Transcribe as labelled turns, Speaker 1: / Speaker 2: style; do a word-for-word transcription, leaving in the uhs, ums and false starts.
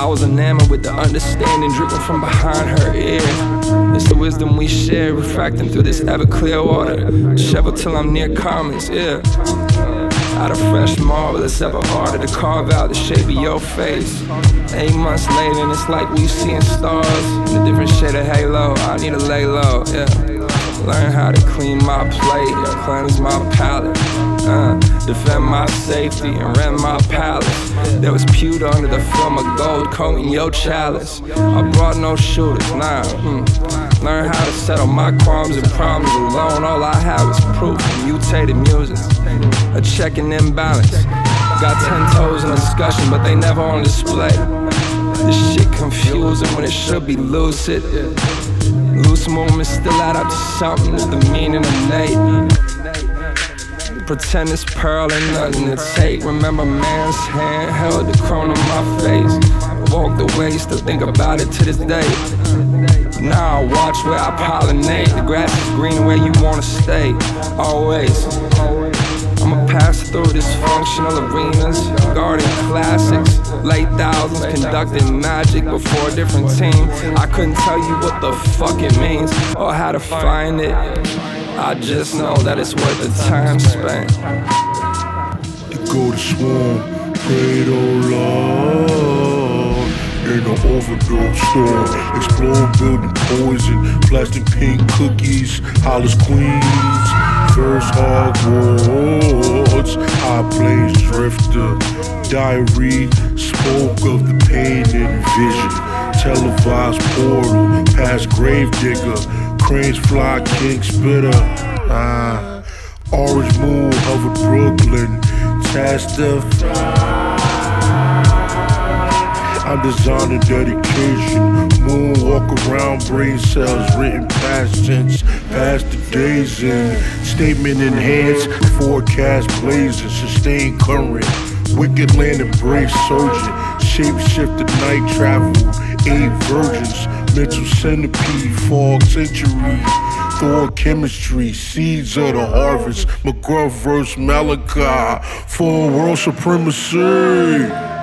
Speaker 1: I was enamored with the understanding dripping from behind her ear. It's the wisdom we share, refracting through this ever clear water. Shovel till I'm near comments, yeah. Out of fresh marble, it's ever harder to carve out the shape of your face. Eight months later, and it's like we seeing stars in a different shade of halo. I need to lay low, yeah. Learn how to clean my plate, yeah, cleanse my palate, uh, defend my safety and rent my palace. There was pewter under the film of gold coating your chalice. I brought no shooters, nah. Hmm. Learn how to settle my crimes and problems alone. All I had was proof of mutated music, a check and imbalance. Got ten toes in discussion, but they never on display. This shit confusing when it should be lucid. Loose movements still add up to something, is the meaning of Nate. Pretend it's pearl and nothing to take. Remember man's hand held the crown on my face. Walked away, still think about it to this day. Now I watch where I pollinate. The grass is green where you wanna stay, always. I'ma pass through dysfunctional arenas, guarding classics. Late thousands conducting magic before a different team. I couldn't tell you what the fuck it means or how to find it. I just know that it's worth the time spent.
Speaker 2: To go to Swarm, pray to Lord. In an overbuilt store, explore building poison, plastic pink cookies, Hollis Queens, first Hogwarts, High Plains Drifter, diary spoke of the pain and vision, televised portal, past Gravedigger, cranes fly, king spitter, ah, orange moon hovered Brooklyn, testify. I'm designing dedication, moonwalk around brain cells, written past tense, past the days in, statement enhanced, forecast blazing, sustained current, wicked land embrace surgeon, shapeshifter night travel, eight virgins, mental centipede, fog century, Thor chemistry, seeds of the harvest, McGruff verse Malachi, for world supremacy.